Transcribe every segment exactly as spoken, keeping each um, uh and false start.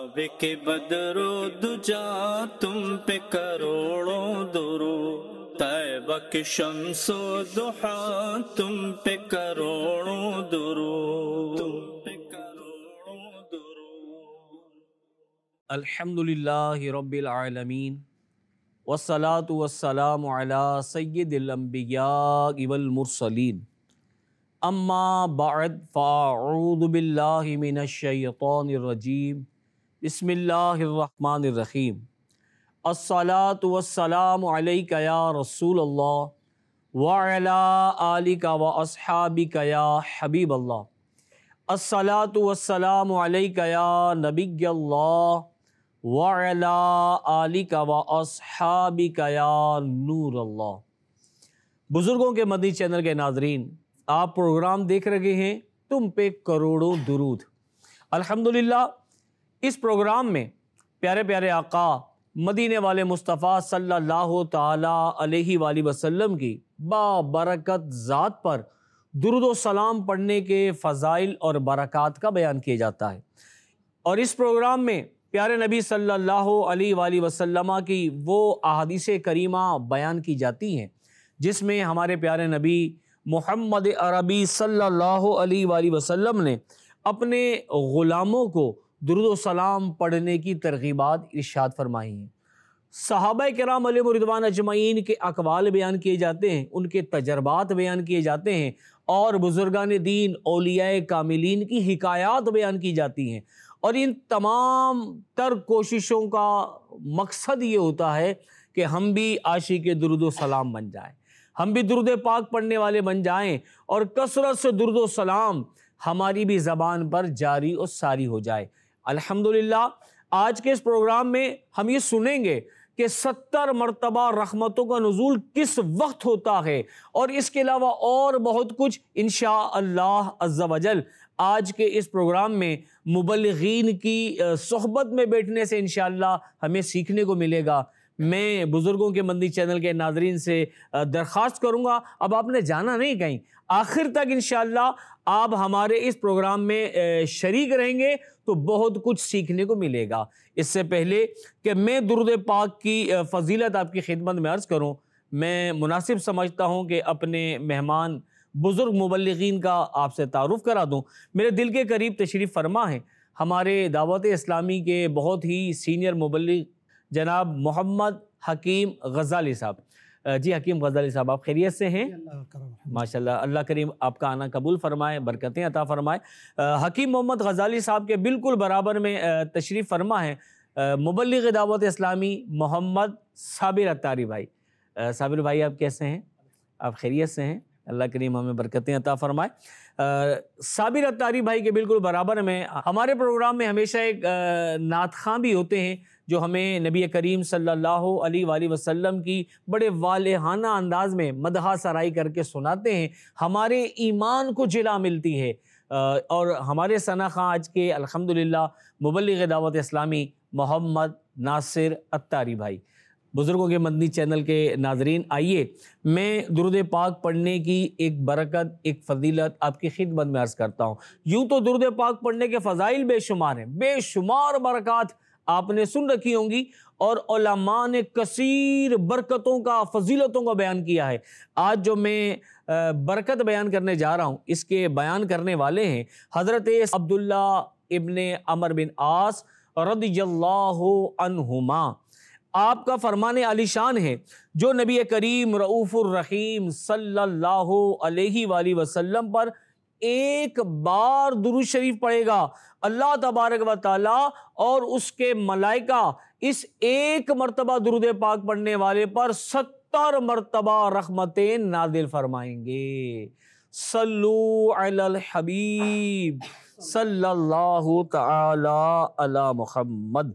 کعبے کے بدرو دجا تم پہ کروڑوں درود، طیبہ کے شمس و ضحیٰ تم پہ کروڑوں درود، الحمدللہ رب العالمین والصلاة والسلام علی سید الانبیاء والمرسلین، اما بعد فاعوذ باللہ من الشیطان الرجیم، بسم اللہ الرحمن الرحیم۔ الصلاة والسلام علیک یا رسول اللہ وعلی آلک واصحابک یا حبیب اللہ۔ الصلاة والسلام علیک یا نبی اللہ وعلی آلک واصحابک یا نور اللہ۔ بزرگوں کے مدنی چینل کے ناظرین، آپ پروگرام دیکھ رہے ہیں تم پہ کروڑوں درود۔ الحمدللہ اس پروگرام میں پیارے پیارے آقا مدینے والے مصطفیٰ صلی اللہ تعالی علیہ وآلہ وسلم کی بابرکت ذات پر درود و سلام پڑھنے کے فضائل اور برکات کا بیان کیا جاتا ہے، اور اس پروگرام میں پیارے نبی صلی اللہ علیہ وآلہ وسلم کی وہ احادیث کریمہ بیان کی جاتی ہیں جس میں ہمارے پیارے نبی محمد عربی صلی اللہ علیہ وآلہ وسلم نے اپنے غلاموں کو درود و سلام پڑھنے کی ترغیبات ارشاد فرمائی ہیں۔ صحابہ کرام علیہم رضوان اجمعین کے اقوال بیان کیے جاتے ہیں، ان کے تجربات بیان کیے جاتے ہیں، اور بزرگان دین اولیاء کاملین کی حکایات بیان کی جاتی ہیں، اور ان تمام تر کوششوں کا مقصد یہ ہوتا ہے کہ ہم بھی عاشق درود و سلام بن جائیں، ہم بھی درود پاک پڑھنے والے بن جائیں، اور کثرت سے درود و سلام ہماری بھی زبان پر جاری اور ساری ہو جائے۔ الحمدللہ آج کے اس پروگرام میں ہم یہ سنیں گے کہ ستر مرتبہ رحمتوں کا نزول کس وقت ہوتا ہے، اور اس کے علاوہ اور بہت کچھ انشاءاللہ عز و جل آج کے اس پروگرام میں مبلغین کی صحبت میں بیٹھنے سے انشاءاللہ ہمیں سیکھنے کو ملے گا۔ میں بزرگوں کے مدنی چینل کے ناظرین سے درخواست کروں گا، اب آپ نے جانا نہیں کہیں، آخر تک انشاءاللہ آپ ہمارے اس پروگرام میں شریک رہیں گے تو بہت کچھ سیکھنے کو ملے گا۔ اس سے پہلے کہ میں درود پاک کی فضیلت آپ کی خدمت میں عرض کروں، میں مناسب سمجھتا ہوں کہ اپنے مہمان بزرگ مبلغین کا آپ سے تعارف کرا دوں۔ میرے دل کے قریب تشریف فرما ہیں ہمارے دعوت اسلامی کے بہت ہی سینئر مبلغ جناب محمد حکیم غزالی صاحب۔ جی حکیم غزالی صاحب، آپ خیریت سے ہیں؟ ماشاءاللہ، اللہ کریم آپ کا آنا قبول فرمائے، برکتیں عطا فرمائے۔ حکیم محمد غزالی صاحب کے بالکل برابر میں تشریف فرما ہے مبلغ دعوت اسلامی محمد صابر اتاری بھائی۔ صابر بھائی آپ کیسے ہیں؟ آپ خیریت سے ہیں؟ اللہ کریم ہمیں برکتیں عطا فرمائے۔ صابر اتاری بھائی کے بالکل برابر میں ہمارے پروگرام میں ہمیشہ ایک نعت خواں بھی ہوتے ہیں جو ہمیں نبی کریم صلی اللہ علیہ وآلہ وسلم کی بڑے والہانہ انداز میں مدح سرائی کر کے سناتے ہیں، ہمارے ایمان کو جلا ملتی ہے۔ اور ہمارے ثنا خواں آج کے الحمدللہ مبلغ دعوت اسلامی محمد ناصر اتاری بھائی۔ بزرگوں کے مدنی چینل کے ناظرین، آئیے میں درود پاک پڑھنے کی ایک برکت، ایک فضیلت آپ کی خدمت میں عرض کرتا ہوں۔ یوں تو درود پاک پڑھنے کے فضائل بے شمار ہیں، بے شمار برکات آپ نے سن رکھی ہوں گی، اور علماء نے کثیر برکتوں کا، فضیلتوں کا بیان کیا ہے۔ آج جو میں برکت بیان کرنے جا رہا ہوں، اس کے بیان کرنے والے ہیں حضرت عبداللہ ابن عمر بن عاص رضی اللہ عنہما۔ آپ کا فرمان عالی شان ہے، جو نبی کریم رؤوف الرحیم صلی اللہ علیہ وآلہ وسلم پر ایک بار درود شریف پڑھے گا، اللہ تبارک و تعالی اور اس کے ملائکہ اس ایک مرتبہ درود پاک پڑھنے والے پر ستر مرتبہ رحمتیں نازل فرمائیں گے۔ صلو علی الحبیب صلی اللہ تعالی علی محمد۔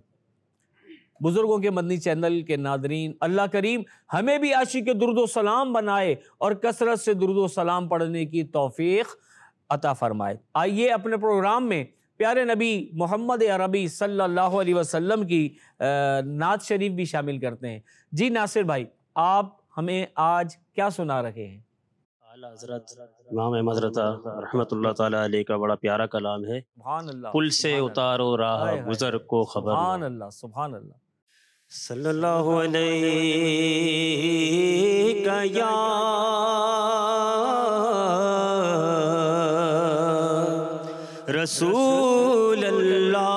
بزرگوں کے مدنی چینل کے ناظرین، اللہ کریم ہمیں بھی عاشق درود و سلام بنائے اور کثرت سے درود و سلام پڑھنے کی توفیق عطا فرمائے۔ آئیے اپنے پروگرام میں پیارے نبی محمد عربی صلی اللہ علیہ وسلم کی نعت شریف بھی شامل کرتے ہیں۔ جی ناصر بھائی، آپ ہمیں آج کیا سنا رہے ہیں؟ اعلیٰ حضرت امام احمد رضا رحمۃ اللہ تعالیٰ علیہ کا بڑا پیارا کلام ہے، سبحان اللہ، پل سے سبحان اتارو اللہ، راہ ہائے ہائے، گزر کو خبر سبحان نہ۔ اللہ، سبحان اللہ۔ صلی اللہ علیہ یا رسول اللہ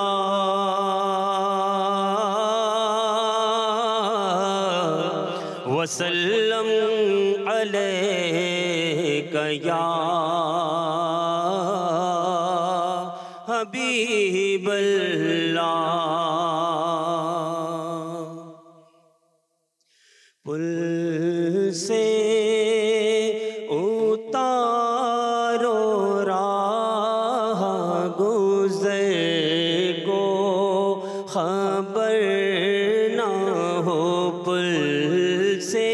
وسلم علیک یا حبیب اللہ۔ پل سے اتارو راہ گزر کو خبر نہ ہو، پل سے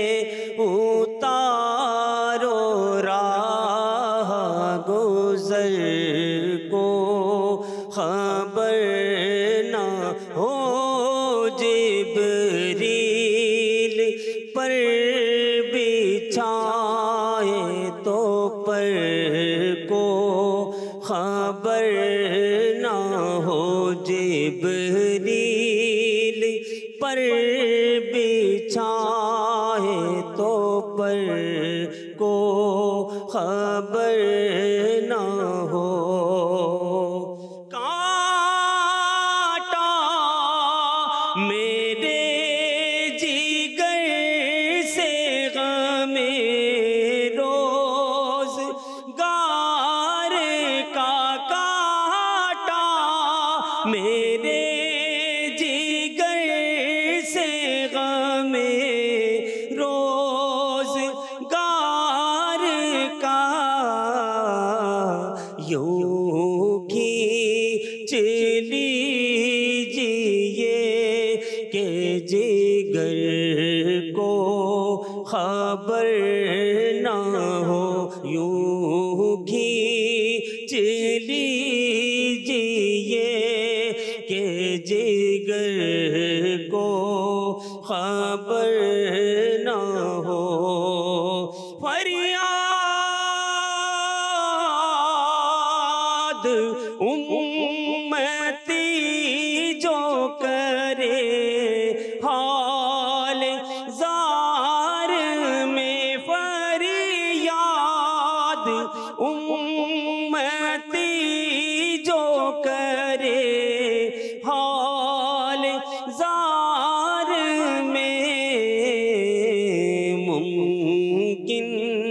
اتارو راہ گزر کو خبر نہ ہو، جبریل پر بچھائے تو پر کو خبر نہ ہو، جبریل پر بچھائے تو پر کو خبر نہ ہو۔ کانٹا میرے جگر سے غم روزگار کا کانٹا میرے جگر سے غم روزگار کا یوں کھینچ لیجیے کہ جگر کو خبر نہ ہو، یوں کھینچ لیجیے کہ جگر کو خبر نہ ہو۔ فریاد امتی جو کرے حال زار میں، فریاد امتی جو کرے حال زار میں، ممکن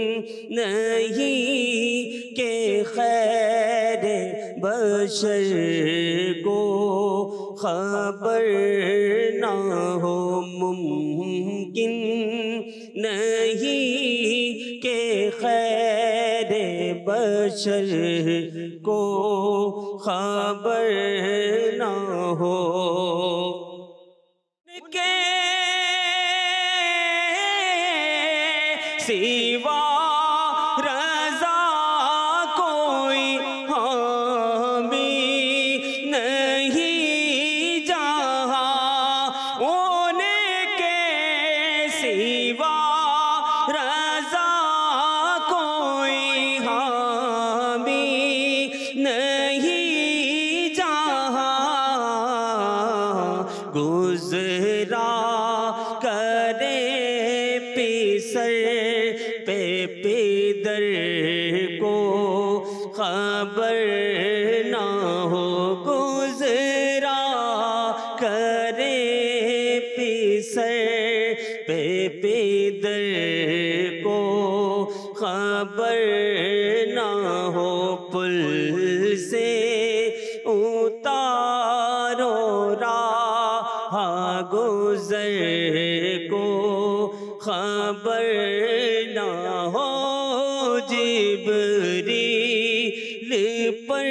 نہیں کہ خیر بشر کو خبر نہ ہو، ممکن نہیں کہ خیر بشر کو خبر نہ ہو۔ کہ سوا رضا کوئی حامی نہیں جہاں، ان کے سوا رضا کوئی حامی نہیں جہاں، گزرا کرے پیسر پہ پیدر کو خبر نہ ہو، گزرا کرے پیسر پہ پیدر کو خبر نہ ہو، پل سے اتارو راہ گزر کو خبر نہ ہو، جبریل پر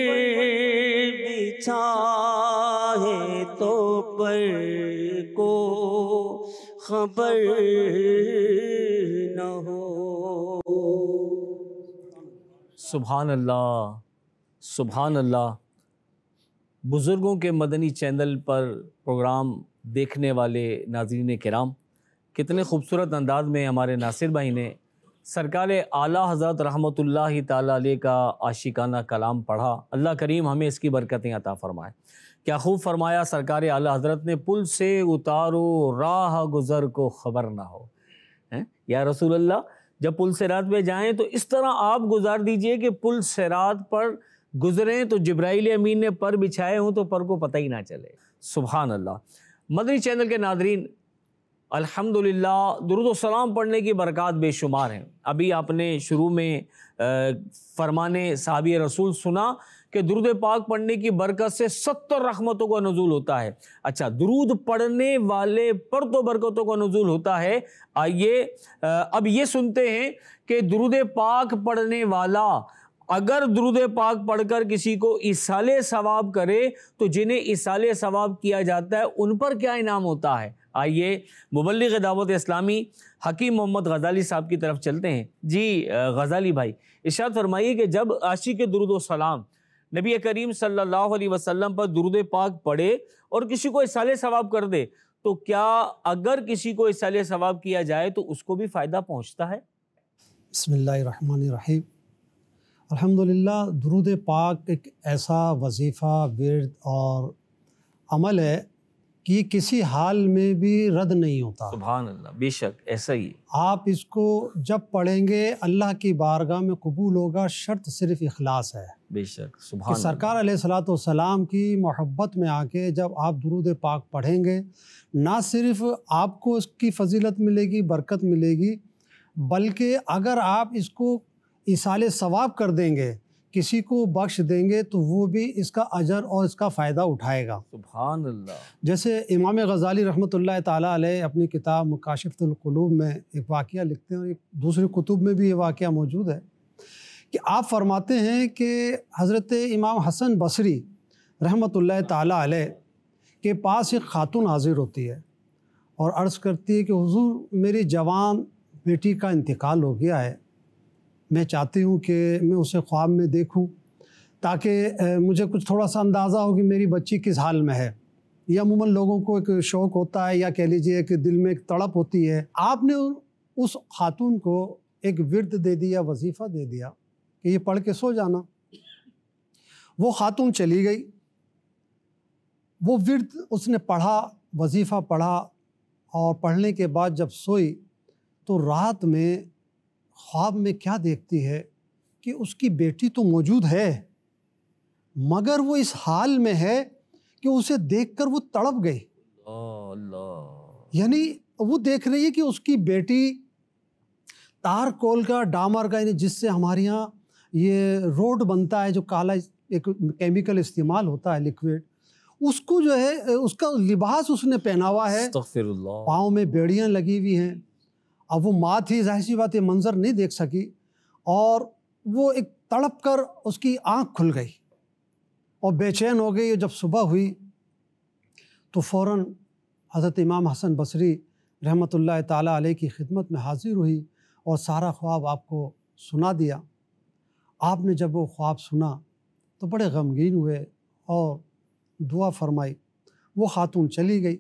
بچھائے تو پر کو خبر نہ ہو۔ سبحان اللہ، سبحان اللہ۔ بزرگوں کے مدنی چینل پر پروگرام دیکھنے والے ناظرین کرام، کتنے خوبصورت انداز میں ہمارے ناصر بھائی نے سرکار اعلیٰ حضرت رحمۃ اللہ تعالیٰ علیہ کا عاشقانہ کلام پڑھا، اللہ کریم ہمیں اس کی برکتیں عطا فرمائے۔ کیا خوب فرمایا سرکار اعلیٰ حضرت نے، پل سے اتارو راہ گزر کو خبر نہ ہو۔ ہیں؟ یا رسول اللہ، جب پل صراط پہ جائیں تو اس طرح آپ گزار دیجئے کہ پل صراط پر گزریں تو جبرائیل امین نے پر بچھائے ہوں تو پر کو پتہ ہی نہ چلے۔ سبحان اللہ۔ مدنی چینل کے ناظرین، الحمدللہ درود و سلام پڑھنے کی برکات بے شمار ہیں۔ ابھی آپ نے شروع میں فرمانے صحابی رسول سنا کہ درود پاک پڑھنے کی برکت سے ستر رحمتوں کا نزول ہوتا ہے۔ اچھا، درود پڑھنے والے پر تو برکتوں کا نزول ہوتا ہے۔ آئیے اب یہ سنتے ہیں کہ درود پاک پڑھنے والا اگر درود پاک پڑھ کر کسی کو ایصال ثواب کرے تو جنہیں ایصال ثواب کیا جاتا ہے ان پر کیا انعام ہوتا ہے۔ آئیے مبلغ دعوت اسلامی حکیم محمد غزالی صاحب کی طرف چلتے ہیں۔ جی غزالی بھائی، ارشاد فرمائیے کہ جب عاشق درود و سلام نبی کریم صلی اللہ علیہ وسلم پر درود پاک پڑھے اور کسی کو ایصال ثواب کر دے تو کیا اگر کسی کو ایصال ثواب کیا جائے تو اس کو بھی فائدہ پہنچتا ہے؟ بسم اللہ الرحمن الرحیم۔ الحمدللہ، درود پاک ایک ایسا وظیفہ، ورد اور عمل ہے کہ یہ کسی حال میں بھی رد نہیں ہوتا۔ سبحان اللہ، بے شک ایسا ہی۔ آپ اس کو جب پڑھیں گے اللہ کی بارگاہ میں قبول ہوگا، شرط صرف اخلاص ہے۔ بے شک سبحان کہ اللہ۔ سرکار علیہ الصلوۃ والسلام کی محبت میں آ کے جب آپ درود پاک پڑھیں گے، نہ صرف آپ کو اس کی فضیلت ملے گی، برکت ملے گی، بلکہ اگر آپ اس کو ایصال ثواب کر دیں گے، کسی کو بخش دیں گے تو وہ بھی اس کا اجر اور اس کا فائدہ اٹھائے گا۔ سبحان اللہ۔ جیسے امام غزالی رحمۃ اللہ تعالیٰ علیہ اپنی کتاب مکاشفۃ القلوب میں ایک واقعہ لکھتے ہیں، اور ایک دوسری کتب میں بھی یہ واقعہ موجود ہے کہ آپ فرماتے ہیں کہ حضرت امام حسن بصری رحمۃ اللہ تعالیٰ علیہ کے پاس ایک خاتون حاضر ہوتی ہے اور عرض کرتی ہے کہ حضور، میری جوان بیٹی کا انتقال ہو گیا ہے، میں چاہتی ہوں کہ میں اسے خواب میں دیکھوں تاکہ مجھے کچھ تھوڑا سا اندازہ ہو کہ میری بچی کس حال میں ہے۔ یہ عموماً لوگوں کو ایک شوق ہوتا ہے یا کہہ لیجئے کہ دل میں ایک تڑپ ہوتی ہے۔ آپ نے اس خاتون کو ایک ورد دے دیا، وظیفہ دے دیا کہ یہ پڑھ کے سو جانا۔ وہ خاتون چلی گئی، وہ ورد اس نے پڑھا، وظیفہ پڑھا، اور پڑھنے کے بعد جب سوئی تو رات میں خواب میں کیا دیکھتی ہے کہ اس کی بیٹی تو موجود ہے مگر وہ اس حال میں ہے کہ اسے دیکھ کر وہ تڑپ گئی۔ اللہ اللہ۔ یعنی وہ دیکھ رہی ہے کہ اس کی بیٹی تار کول کا، ڈامر کا، یعنی جس سے ہمارے یہاں یہ روڈ بنتا ہے، جو کالا ایک کیمیکل استعمال ہوتا ہے لیکوڈ، اس کو جو ہے اس کا لباس اس نے پہنا ہوا ہے، استغفر اللہ، پاؤں میں بیڑیاں لگی ہوئی ہیں۔ اب وہ ماں تھی، ظاہر سی بات یہ منظر نہیں دیکھ سکی، اور وہ ایک تڑپ کر اس کی آنکھ کھل گئی اور بے چین ہو گئی۔ جب صبح ہوئی تو فوراً حضرت امام حسن بصری رحمۃ اللہ تعالیٰ علیہ کی خدمت میں حاضر ہوئی اور سارا خواب آپ کو سنا دیا۔ آپ نے جب وہ خواب سنا تو بڑے غمگین ہوئے اور دعا فرمائی۔ وہ خاتون چلی گئی۔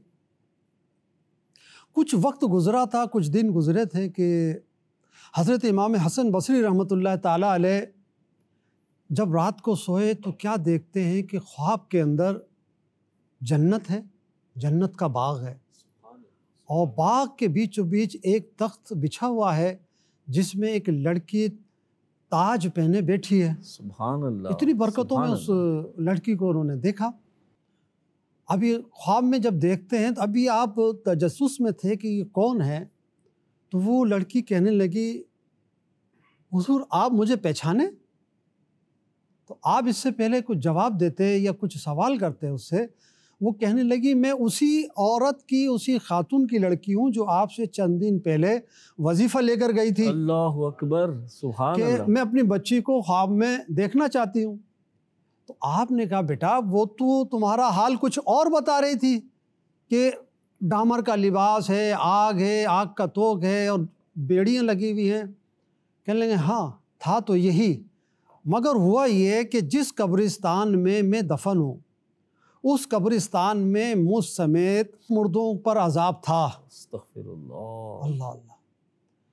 کچھ وقت گزرا تھا، کچھ دن گزرے تھے کہ حضرت امام حسن بصری رحمۃ اللہ تعالیٰ علیہ جب رات کو سوئے تو کیا دیکھتے ہیں کہ خواب کے اندر جنت ہے، جنت کا باغ ہے، اور باغ کے بیچوں بیچ ایک تخت بچھا ہوا ہے جس میں ایک لڑکی تاج پہنے بیٹھی ہے۔ سبحان اللہ۔ اتنی برکتوں میں اس لڑکی کو انہوں نے دیکھا۔ ابھی خواب میں جب دیکھتے ہیں تو ابھی آپ تجسس میں تھے کہ یہ کون ہے، تو وہ لڑکی کہنے لگی، حضور آپ مجھے پہچانے؟ تو آپ اس سے پہلے کچھ جواب دیتے یا کچھ سوال کرتے اس سے۔ وہ کہنے لگی، میں اسی عورت کی، اسی خاتون کی لڑکی ہوں جو آپ سے چند دن پہلے وظیفہ لے کر گئی تھی، اللہ اکبر، سبحان کہ اللہ۔ میں اپنی بچی کو خواب میں دیکھنا چاہتی ہوں۔ تو آپ نے کہا، بیٹا وہ تو تمہارا حال کچھ اور بتا رہی تھی کہ ڈامر کا لباس ہے، آگ ہے، آگ کا توق ہے اور بیڑیاں لگی ہوئی ہیں۔ کہنے لگے، ہاں تھا تو یہی، مگر ہوا یہ کہ جس قبرستان میں میں دفن ہوں اس قبرستان میں مجھ سمیت مردوں پر عذاب تھا۔ استغفر اللہ۔ اللہ اللہ۔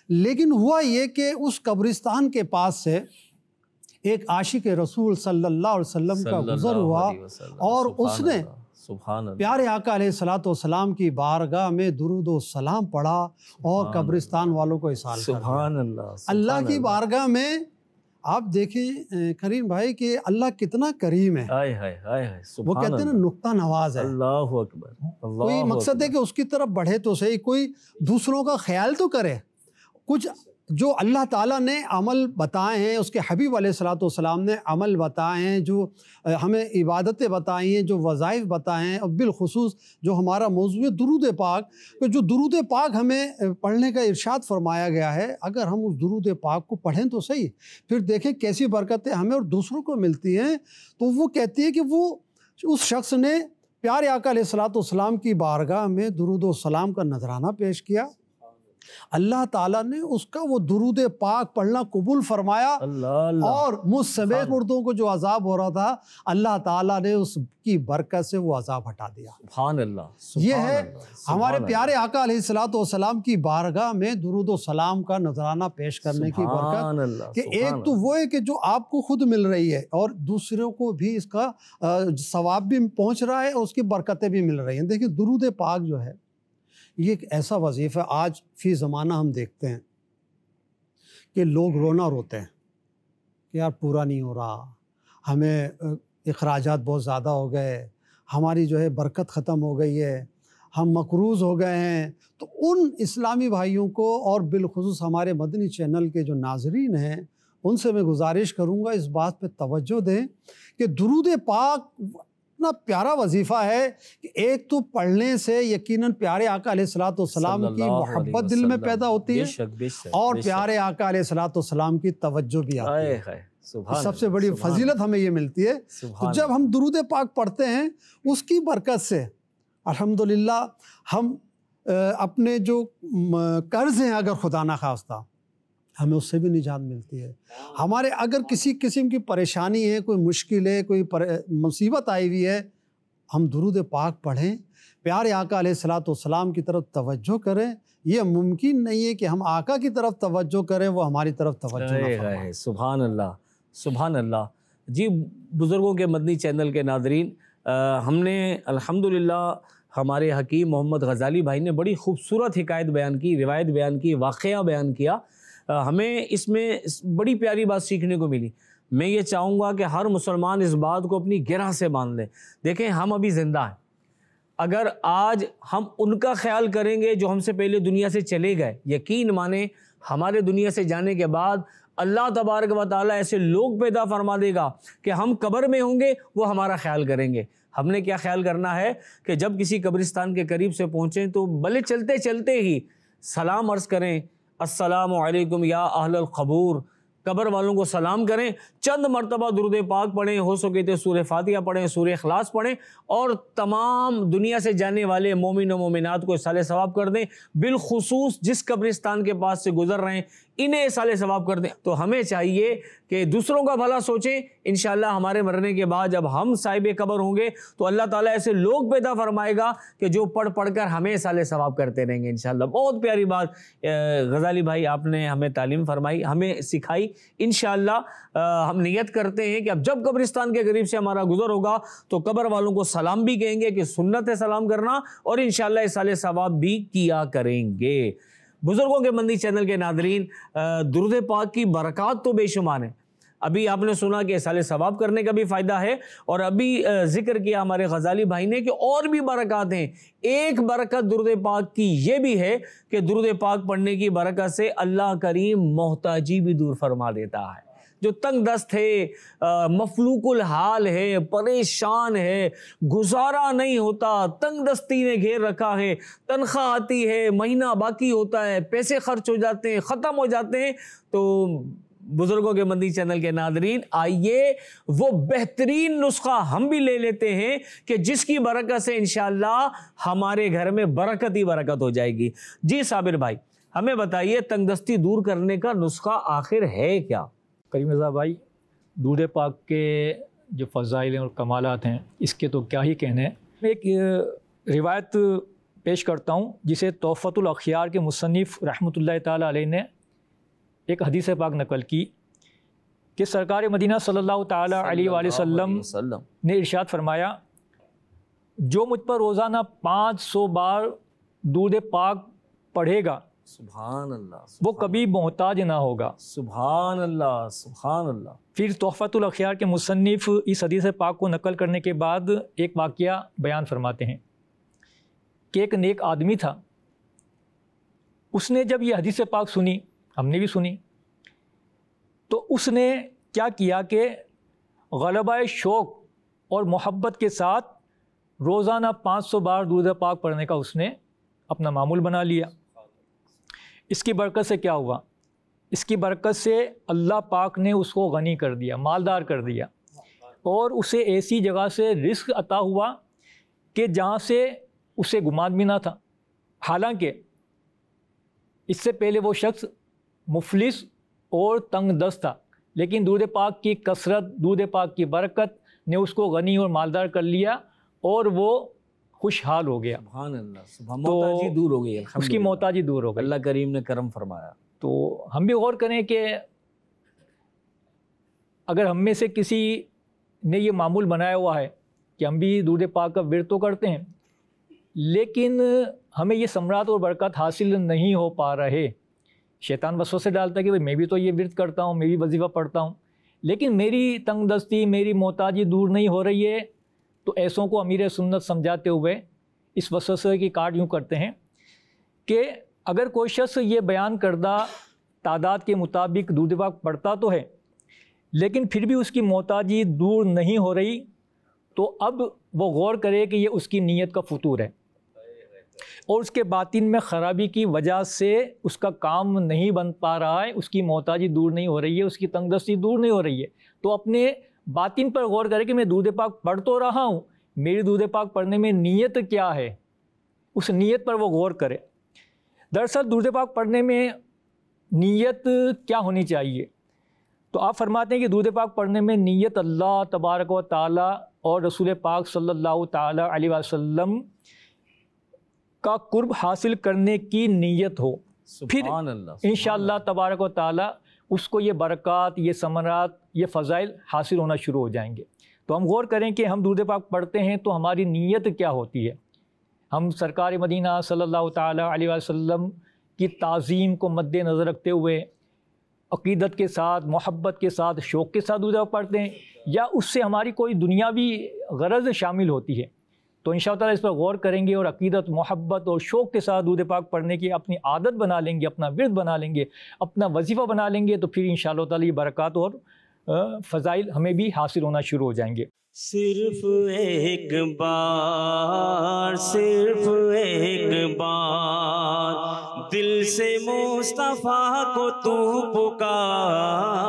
لیکن ہوا یہ کہ اس قبرستان کے پاس سے ایک عاشق رسول صلی اللہ علیہ وسلم کا گزر ہوا اور اس نے پیارے آقا علیہ الصلوۃ والسلام کی بارگاہ میں درود و سلام پڑھا اور قبرستان والوں کو اصال کر سبحان اللہ اللہ کی بارگاہ میں. آپ دیکھیں کریم بھائی کہ اللہ کتنا کریم ہے. وہ کہتے ہیں نا نقطہ نواز ہے. اللہ اکبر. کوئی مقصد ہے کہ اس کی طرف بڑھے تو صحیح, کوئی دوسروں کا خیال تو کرے. کچھ جو اللہ تعالیٰ نے عمل بتائے ہیں, اس کے حبیب علیہ الصلوۃ والسلام نے عمل بتائے ہیں, جو ہمیں عبادتیں بتائی ہیں, جو وظائف بتائے ہیں, اور بالخصوص جو ہمارا موضوع ہے درود پاک, کہ جو درود پاک ہمیں پڑھنے کا ارشاد فرمایا گیا ہے, اگر ہم اس درود پاک کو پڑھیں تو صحیح, پھر دیکھیں کیسی برکتیں ہمیں اور دوسروں کو ملتی ہیں. تو وہ کہتی ہے کہ وہ اس شخص نے پیارے آقا علیہ الصلوۃ والسلام کی بارگاہ میں درود و سلام کا نذرانہ پیش کیا. اللہ تعالیٰ نے اس کا وہ درود پاک پڑھنا قبول فرمایا, اور مجھ سمیت مردوں کو جو عذاب ہو رہا تھا اللہ تعالیٰ نے اس کی برکت سے وہ عذاب ہٹا دیا. سبحان اللہ. یہ ہے ہمارے پیارے آقا علیہ الصلوۃ والسلام کی بارگاہ میں درود و سلام کا نذرانہ پیش کرنے کی برکت, کہ ایک تو وہ ہے کہ جو آپ کو خود مل رہی ہے اور دوسروں کو بھی اس کا ثواب بھی پہنچ رہا ہے اور اس کی برکتیں بھی مل رہی ہیں. دیکھیں درود پاک جو ہے یہ ایک ایسا وظیفہ آج فی زمانہ ہم دیکھتے ہیں کہ لوگ رونا روتے ہیں کہ یار پورا نہیں ہو رہا, ہمیں اخراجات بہت زیادہ ہو گئے, ہماری جو ہے برکت ختم ہو گئی ہے, ہم مقروض ہو گئے ہیں. تو ان اسلامی بھائیوں کو اور بالخصوص ہمارے مدنی چینل کے جو ناظرین ہیں ان سے میں گزارش کروں گا اس بات پہ توجہ دیں کہ درود پاک اتنا پیارا وظیفہ ہے کہ ایک تو پڑھنے سے یقیناً پیارے آقا علیہ الصلوۃ والسلام کی محبت دل میں پیدا ہوتی ہے, اور پیارے آقا علیہ الصلوۃ والسلام کی توجہ بھی آتی ہے. سب سے بڑی فضیلت ہمیں یہ ملتی ہے. تو جب ہم درود پاک پڑھتے ہیں اس کی برکت سے الحمدللہ ہم اپنے جو قرض ہیں اگر خدا نخواستہ ہمیں اس سے بھی نجات ملتی ہے. ہمارے اگر کسی قسم کی پریشانی ہے, کوئی مشکل ہے, کوئی مصیبت آئی ہوئی ہے, ہم درود پاک پڑھیں, پیارے آقا علیہ الصلوۃ والسلام کی طرف توجہ کریں. یہ ممکن نہیں ہے کہ ہم آقا کی طرف توجہ کریں, وہ ہماری طرف توجہ نہ فرمائیں. سبحان اللہ سبحان اللہ. جی بزرگوں کے مدنی چینل کے ناظرین, ہم نے الحمدللہ ہمارے حکیم محمد غزالی بھائی نے بڑی خوبصورت حکایت بیان کی, روایت بیان کی, واقعہ بیان کیا. ہمیں اس میں بڑی پیاری بات سیکھنے کو ملی. میں یہ چاہوں گا کہ ہر مسلمان اس بات کو اپنی گرہ سے باندھ لے. دیکھیں ہم ابھی زندہ ہیں, اگر آج ہم ان کا خیال کریں گے جو ہم سے پہلے دنیا سے چلے گئے, یقین مانیں ہمارے دنیا سے جانے کے بعد اللہ تبارک و تعالیٰ ایسے لوگ پیدا فرما دے گا کہ ہم قبر میں ہوں گے وہ ہمارا خیال کریں گے. ہم نے کیا خیال کرنا ہے کہ جب کسی قبرستان کے قریب سے پہنچیں تو بھلے چلتے چلتے ہی سلام عرض کریں, السلام علیکم یا اہل القبور, قبر والوں کو سلام کریں, چند مرتبہ درود پاک پڑھیں, ہو سکے تو سورہ فاتحہ پڑھیں, سورہ اخلاص پڑھیں, اور تمام دنیا سے جانے والے مومن و مومنات کو اصال ثواب کر دیں. بالخصوص جس قبرستان کے پاس سے گزر رہے ہیں انہیں اصال ثواب کر دیں. تو ہمیں چاہیے کہ دوسروں کا بھلا سوچیں. انشاءاللہ ہمارے مرنے کے بعد جب ہم صاحب قبر ہوں گے تو اللہ تعالیٰ ایسے لوگ پیدا فرمائے گا کہ جو پڑھ پڑھ کر ہمیں اصال ثواب کرتے رہیں گے انشاءاللہ. بہت پیاری بات غزالی بھائی آپ نے ہمیں تعلیم فرمائی, ہمیں سکھائی. انشاءاللہ ہم نیت کرتے ہیں کہ اب جب قبرستان کے قریب سے ہمارا گزر ہوگا تو قبر والوں کو سلام بھی کہیں گے کہ سنت ہے سلام کرنا, اور انشاءاللہ اصال ثواب بھی کیا کریں گے. بزرگوں کے مدنی چینل کے ناظرین, درود پاک کی برکات تو بے شمار ہیں. ابھی آپ نے سنا کہ اصال ثواب کرنے کا بھی فائدہ ہے, اور ابھی ذکر کیا ہمارے غزالی بھائی نے کہ اور بھی برکات ہیں. ایک برکت درود پاک کی یہ بھی ہے کہ درود پاک پڑھنے کی برکت سے اللہ کریم محتاجی بھی دور فرما دیتا ہے. جو تنگ دست ہے, مفلوق الحال ہے, پریشان ہے, گزارا نہیں ہوتا, تنگ دستی نے گھیر رکھا ہے, تنخواہ آتی ہے, مہینہ باقی ہوتا ہے, پیسے خرچ ہو جاتے ہیں, ختم ہو جاتے ہیں, تو بزرگوں کے مدنی چینل کے ناظرین آئیے وہ بہترین نسخہ ہم بھی لے لیتے ہیں کہ جس کی برکت سے انشاءاللہ ہمارے گھر میں برکت ہی برکت ہو جائے گی. جی صابر بھائی ہمیں بتائیے تنگ دستی دور کرنے کا نسخہ آخر ہے کیا؟ کریم رضا بھائی, درود پاک کے جو فضائل اور کمالات ہیں اس کے تو کیا ہی کہنے ہیں. میں ایک روایت پیش کرتا ہوں جسے تحفۃ الاخیار کے مصنف رحمۃ اللہ تعالیٰ علیہ نے ایک حدیث پاک نقل کی کہ سرکار مدینہ صلی اللہ تعالیٰ علیہ وآلہ وسلم نے ارشاد فرمایا، جو مجھ پر روزانہ پانچ سو بار درود پاک پڑھے گا سبحان اللہ، وہ کبھی محتاج نہ ہوگا۔ سبحان اللہ، سبحان اللہ۔ پھر تحفۃ الاخیار کے مصنف اس حدیث پاک کو نقل کرنے کے بعد ایک واقعہ بیان فرماتے ہیں کہ ایک نیک آدمی تھا، اس نے جب یہ حدیث پاک سنی، ہم نے بھی سنی، تو اس نے کیا کیا کہ غلبہ شوق اور محبت کے ساتھ روزانہ پانچ سو بار درود پاک پڑھنے کا اس نے اپنا معمول بنا لیا۔ اس کی برکت سے کیا ہوا؟ اس کی برکت سے اللہ پاک نے اس کو غنی کر دیا، مالدار کر دیا، اور اسے ایسی جگہ سے رزق عطا ہوا کہ جہاں سے اسے گمان بھی نہ تھا۔ حالانکہ اس سے پہلے وہ شخص مفلس اور تنگ دست تھا، لیکن درود پاک کی کثرت، درود پاک کی برکت نے اس کو غنی اور مالدار کر لیا اور وہ خوشحال ہو گیا۔ سبحان اللہ، سبحان، محتاجی دور ہو گئی، اس کی محتاجی دور ہو گئی، اللہ کریم نے کرم فرمایا۔ تو ہم بھی غور کریں کہ اگر ہم میں سے کسی نے یہ معمول بنایا ہوا ہے کہ ہم بھی درود پاک کا ورد تو کرتے ہیں، لیکن ہمیں یہ ثمرات اور برکات حاصل نہیں ہو پا رہے، شیطان وسوسے ڈالتا ہے کہ میں بھی تو یہ ورد کرتا ہوں، میں بھی وظیفہ پڑھتا ہوں، لیکن میری تنگ دستی، میری محتاجی دور نہیں ہو رہی ہے، تو ایسوں کو امیر سنت سمجھاتے ہوئے اس وسوسے کی کاٹ یوں کرتے ہیں کہ اگر کوئی شخص یہ بیان کردہ تعداد کے مطابق درود پاک پڑھتا تو ہے، لیکن پھر بھی اس کی محتاجی دور نہیں ہو رہی، تو اب وہ غور کرے کہ یہ اس کی نیت کا فطور ہے اور اس کے باطن میں خرابی کی وجہ سے اس کا کام نہیں بن پا رہا ہے، اس کی محتاجی دور نہیں ہو رہی ہے، اس کی تنگ دستی دور نہیں ہو رہی ہے، تو اپنے باطن پر غور کرے کہ میں درود پاک پڑھ تو رہا ہوں، میری درود پاک پڑھنے میں نیت کیا ہے، اس نیت پر وہ غور کرے۔ دراصل درود پاک پڑھنے میں نیت کیا ہونی چاہیے؟ تو آپ فرماتے ہیں کہ درود پاک پڑھنے میں نیت اللہ تبارک و تعالیٰ اور رسول پاک صلی اللہ تعالیٰ علیہ وسلم کا قرب حاصل کرنے کی نیت ہو، پھر انشاءاللہ تبارک و تعالیٰ اس کو یہ برکات، یہ ثمرات، یہ فضائل حاصل ہونا شروع ہو جائیں گے۔ تو ہم غور کریں کہ ہم درود پاک پڑھتے ہیں تو ہماری نیت کیا ہوتی ہے۔ ہم سرکار مدینہ صلی اللہ تعالیٰ علیہ وسلم کی تعظیم کو مد نظر رکھتے ہوئے عقیدت کے ساتھ، محبت کے ساتھ، شوق کے ساتھ درود پاک پڑھتے ہیں، یا اس سے ہماری کوئی دنیاوی غرض شامل ہوتی ہے؟ تو انشاءاللہ تعالیٰ اس پر غور کریں گے اور عقیدت، محبت اور شوق کے ساتھ درود پاک پڑھنے کی اپنی عادت بنا لیں گے، اپنا ورد بنا لیں گے، اپنا وظیفہ بنا لیں گے، تو پھر انشاءاللہ تعالیٰ یہ برکات اور فضائل ہمیں بھی حاصل ہونا شروع ہو جائیں گے۔ صرف ایک بار، صرف ایک بار دل سے مصطفیٰ کو تو پکار،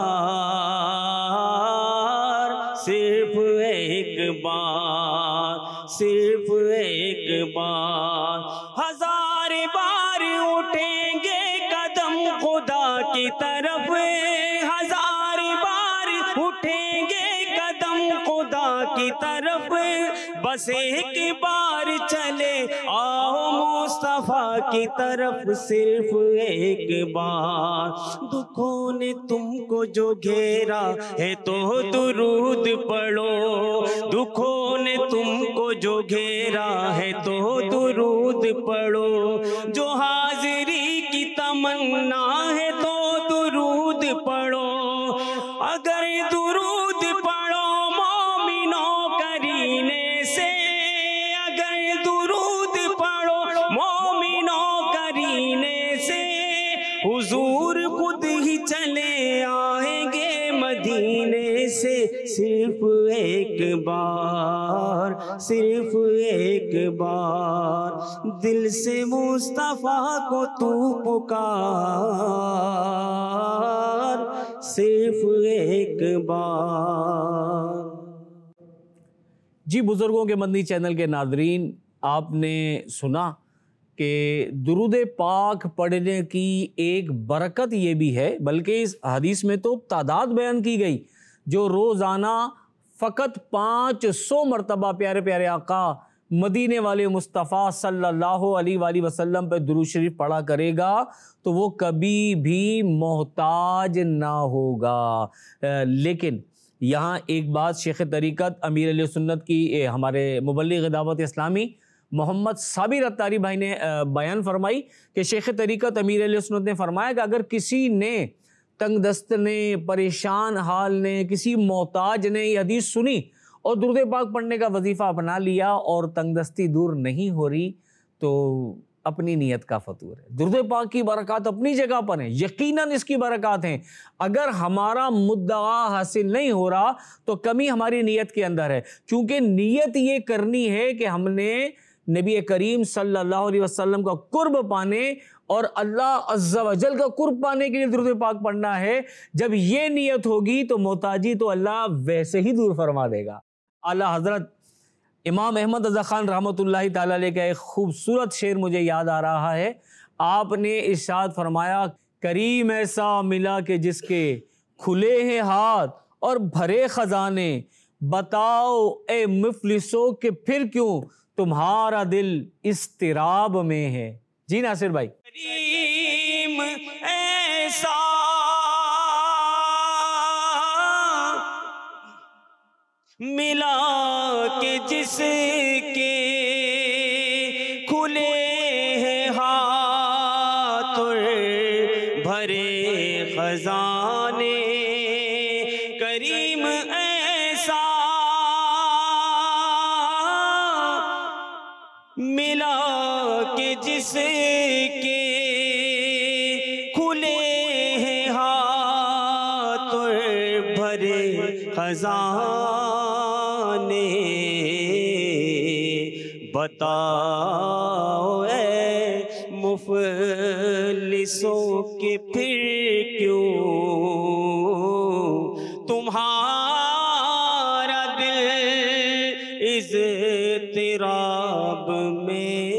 صرف ایک بار، صرف ایک بار، ہزار بار اٹھیں گے قدم خدا کی طرف، ہزار بار اٹھیں گے قدم خدا کی طرف، بس ایک بار چلے آؤ مصطفیٰ کی طرف، صرف ایک بار۔ دکھوں نے تم کو جو گھیرا ہے تو درود پڑھو، دکھوں نے تم کو جو گھیرا ہے تو درود پڑھو، جو حاضری کی تمنا ہے تو درود پڑھو، اگر درود پڑھو مومنوں کرینے سے، اگر درود پڑھو مومنوں کرینے سے، حضور خود ہی چلے آئیں گے مدینے سے، صرف ایک بار، صرف ایک بار دل سے مصطفیٰ کو تو پکار، صرف ایک بار۔ جی بزرگوں کے مدنی چینل کے ناظرین، آپ نے سنا کہ درود پاک پڑھنے کی ایک برکت یہ بھی ہے، بلکہ اس حدیث میں تو تعداد بیان کی گئی، جو روزانہ فقط پانچ سو مرتبہ پیارے پیارے آقا مدینے والے مصطفیٰ صلی اللہ علیہ وآلہ وسلم پہ درود شریف پڑھا کرے گا تو وہ کبھی بھی محتاج نہ ہوگا۔ لیکن یہاں ایک بات شیخ طریقت امیر علیہ سنت کی ہمارے مبلغ دعوت اسلامی محمد صابر اتاری بھائی نے بیان فرمائی کہ شیخ طریقت امیر علیہ سنت نے فرمایا کہ اگر کسی نے تنگ دست نے، پریشان حال نے، کسی محتاج نے یہ حدیث سنی اور درود پاک پڑھنے کا وظیفہ اپنا لیا اور تنگ دستی دور نہیں ہو رہی تو اپنی نیت کا فطور ہے۔ درود پاک کی برکات اپنی جگہ پر ہیں، یقیناً اس کی برکات ہیں۔ اگر ہمارا مدعا حاصل نہیں ہو رہا تو کمی ہماری نیت کے اندر ہے، کیونکہ نیت یہ کرنی ہے کہ ہم نے نبی کریم صلی اللہ علیہ وسلم کا قرب پانے اور اللہ عز و جل کا قرب پانے کے لیے درود پاک پڑھنا ہے۔ جب یہ نیت ہوگی تو محتاجی تو اللہ ویسے ہی دور فرما دے گا۔ اعلیٰ حضرت امام احمد رضا خان رحمۃ اللہ تعالیٰ علیہ کا ایک خوبصورت شعر مجھے یاد آ رہا ہے۔ آپ نے ارشاد فرمایا، کریم ایسا ملا کہ جس کے کھلے ہیں ہاتھ اور بھرے خزانے، بتاؤ اے مفلسو کہ پھر کیوں تمہارا دل اضطراب میں ہے۔ جی ناصر بھائی۔ کریم ایسا ملا کہ جس کے کھلے ہیں ہاتھ اور بھرے خزانے، کریم ایسا ملا کہ جس کے کھلے ہیں ہاتھ اور بھرے خزانے، بتاؤ اے مفلسوں کہ پھر کیوں تمہارا دل اضطراب میں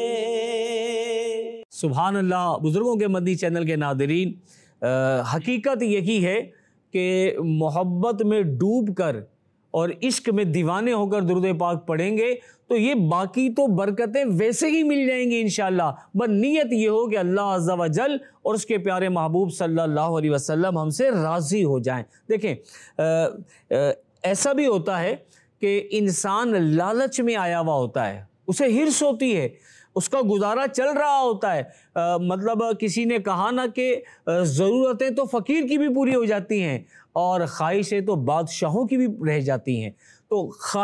ہے۔ سبحان اللہ۔ بزرگوں کے مدنی چینل کے ناظرین، حقیقت یہی ہے کہ محبت میں ڈوب کر اور عشق میں دیوانے ہو کر درود پاک پڑھیں گے تو یہ باقی تو برکتیں ویسے ہی مل جائیں گی انشاءاللہ، بس نیت یہ ہو کہ اللہ عز و جل اور اس کے پیارے محبوب صلی اللہ علیہ وسلم ہم سے راضی ہو جائیں۔ دیکھیں ایسا بھی ہوتا ہے کہ انسان لالچ میں آیا ہوا ہوتا ہے، اسے ہرس ہوتی ہے، اس کا گزارا چل رہا ہوتا ہے، مطلب کسی نے کہا نا کہ ضرورتیں تو فقیر کی بھی پوری ہو جاتی ہیں اور خواہشیں تو بادشاہوں کی بھی رہ جاتی ہیں۔ تو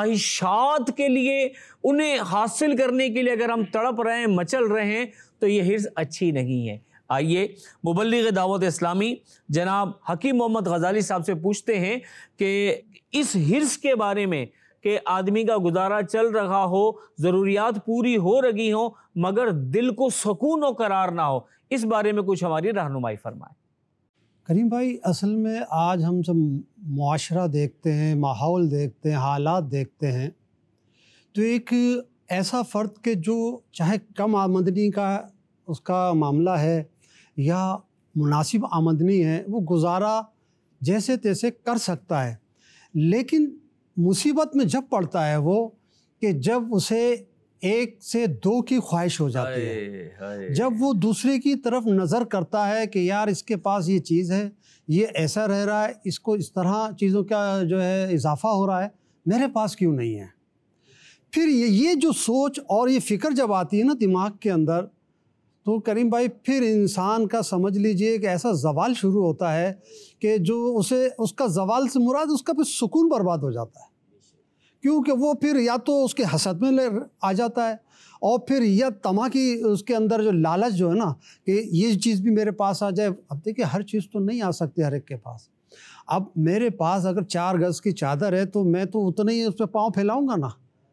خواہشات کے لیے، انہیں حاصل کرنے کے لیے اگر ہم تڑپ رہے ہیں، مچل رہے ہیں تو یہ ہرس اچھی نہیں ہے۔ آئیے مبلغ دعوت اسلامی جناب حکیم محمد غزالی صاحب سے پوچھتے ہیں کہ اس ہرس کے بارے میں کہ آدمی کا گزارا چل رہا ہو، ضروریات پوری ہو رہی ہوں مگر دل کو سکون و قرار نہ ہو، اس بارے میں کچھ ہماری رہنمائی فرمائیں۔ کریم بھائی، اصل میں آج ہم جب معاشرہ دیکھتے ہیں، ماحول دیکھتے ہیں، حالات دیکھتے ہیں تو ایک ایسا فرد کہ جو چاہے کم آمدنی کا اس کا معاملہ ہے یا مناسب آمدنی ہے، وہ گزارا جیسے تیسے کر سکتا ہے، لیکن مصیبت میں جب پڑتا ہے وہ کہ جب اسے ایک سے دو کی خواہش ہو جاتی ہے، جب وہ دوسرے کی طرف نظر کرتا ہے کہ یار اس کے پاس یہ چیز ہے، یہ ایسا رہ رہا ہے، اس کو اس طرح چیزوں کا جو ہے اضافہ ہو رہا ہے، میرے پاس کیوں نہیں ہے۔ پھر یہ یہ جو سوچ اور یہ فکر جب آتی ہے نا دماغ کے اندر، تو کریم بھائی پھر انسان کا سمجھ لیجئے کہ ایسا زوال شروع ہوتا ہے کہ جو اسے اس کا زوال سے مراد اس کا پھر سکون برباد ہو جاتا ہے، کیونکہ وہ پھر یا تو اس کے حسد میں آ جاتا ہے اور پھر یا طمع کی اس کے اندر جو لالچ جو ہے نا کہ یہ چیز بھی میرے پاس آ جائے۔ اب دیکھیں ہر چیز تو نہیں آ سکتی ہر ایک کے پاس۔ اب میرے پاس اگر چار گز کی چادر ہے تو میں تو اتنا ہی اس پہ پاؤں پھیلاؤں گا نا۔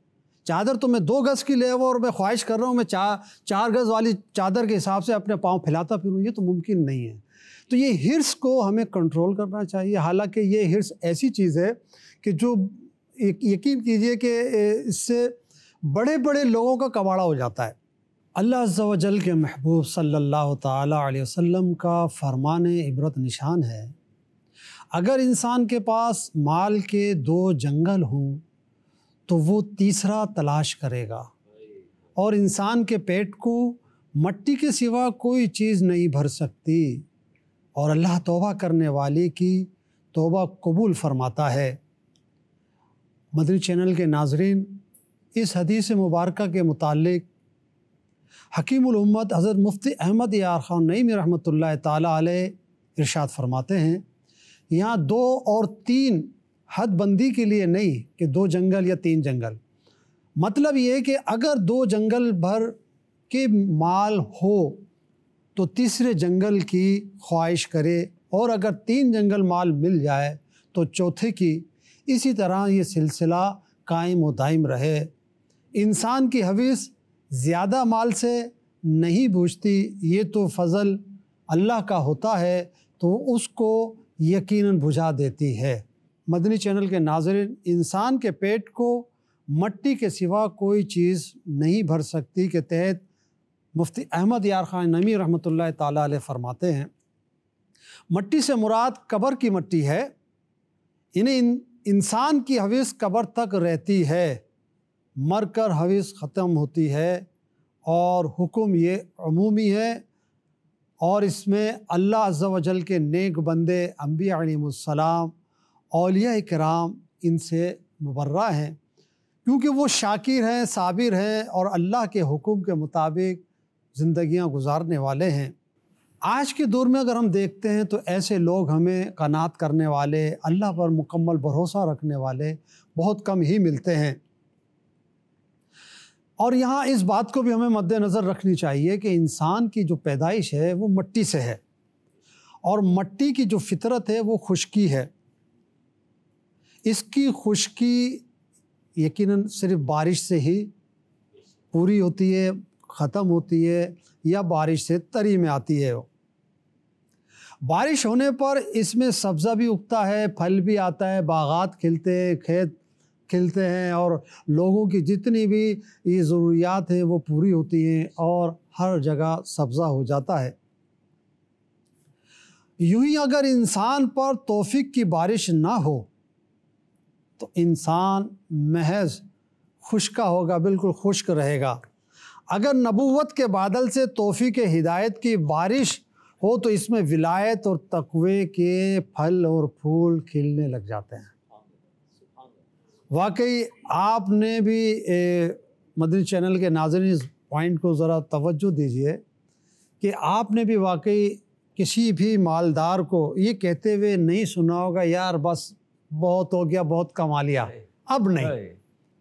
چادر تو میں دو گز کی لے ہوا اور میں خواہش کر رہا ہوں میں چار چار گز والی چادر کے حساب سے اپنے پاؤں پھیلاتا پھروں، یہ تو ممکن نہیں ہے۔ تو یہ ہرس کو ہمیں کنٹرول کرنا چاہیے، حالانکہ یہ ہرس ایسی چیز ہے کہ جو یقین کیجئے کہ اس سے بڑے بڑے لوگوں کا کباڑا ہو جاتا ہے۔ اللہ عز و جل کے محبوب صلی اللہ تعالیٰ علیہ وسلم کا فرمان عبرت نشان ہے، اگر انسان کے پاس مال کے دو جنگل ہوں تو وہ تیسرا تلاش کرے گا، اور انسان کے پیٹ کو مٹی کے سوا کوئی چیز نہیں بھر سکتی، اور اللہ توبہ کرنے والے کی توبہ قبول فرماتا ہے۔ مدنی چینل کے ناظرین، اس حدیث مبارکہ کے متعلق حکیم الامت حضرت مفتی احمد یار خان نعیمی رحمۃ اللہ تعالیٰ علیہ ارشاد فرماتے ہیں، یہاں دو اور تین حد بندی کے لیے نہیں کہ دو جنگل یا تین جنگل، مطلب یہ ہے کہ اگر دو جنگل بھر کے مال ہو تو تیسرے جنگل کی خواہش کرے، اور اگر تین جنگل مال مل جائے تو چوتھے کی، اسی طرح یہ سلسلہ قائم و دائم رہے۔ انسان کی حویث زیادہ مال سے نہیں بوجھتی، یہ تو فضل اللہ کا ہوتا ہے تو اس کو یقیناً بجھا دیتی ہے۔ مدنی چینل کے ناظرین، انسان کے پیٹ کو مٹی کے سوا کوئی چیز نہیں بھر سکتی کے تحت مفتی احمد یار خان نعیمی رحمۃ اللہ تعالیٰ علیہ فرماتے ہیں، مٹی سے مراد قبر کی مٹی ہے، انہیں انسان کی حویث قبر تک رہتی ہے، مر کر حویث ختم ہوتی ہے، اور حکم یہ عمومی ہے، اور اس میں اللہ عز و جل کے نیک بندے، انبیاء علیہ السلام، اولیاء کرام ان سے مبرہ ہیں، کیونکہ وہ شاکر ہیں، صابر ہیں، اور اللہ کے حکم کے مطابق زندگیاں گزارنے والے ہیں۔ آج کے دور میں اگر ہم دیکھتے ہیں تو ایسے لوگ ہمیں قناعت کرنے والے، اللہ پر مکمل بھروسہ رکھنے والے بہت کم ہی ملتے ہیں۔ اور یہاں اس بات کو بھی ہمیں مد نظر رکھنی چاہیے کہ انسان کی جو پیدائش ہے وہ مٹی سے ہے، اور مٹی کی جو فطرت ہے وہ خشکی ہے۔ اس کی خشکی یقیناً صرف بارش سے ہی پوری ہوتی ہے، ختم ہوتی ہے، یا بارش سے تری میں آتی ہے۔ بارش ہونے پر اس میں سبزہ بھی اگتا ہے، پھل بھی آتا ہے، باغات کھلتے ہیں، کھیت کھلتے ہیں، اور لوگوں کی جتنی بھی یہ ضروریات ہیں وہ پوری ہوتی ہیں، اور ہر جگہ سبزہ ہو جاتا ہے۔ یوں ہی اگر انسان پر توفیق کی بارش نہ ہو تو انسان محض خشکا ہوگا، بالکل خشک رہے گا۔ اگر نبوت کے بادل سے توفیق ہدایت کی بارش ہو تو اس میں ولایت اور تقوی کے پھل اور پھول کھلنے لگ جاتے ہیں۔ واقعی آپ نے بھی مدنی چینل کے ناظرین اس پوائنٹ کو ذرا توجہ دیجئے کہ آپ نے بھی واقعی کسی بھی مالدار کو یہ کہتے ہوئے نہیں سنا ہوگا، یار بس بہت ہو گیا، بہت کما لیا، اب نہیں،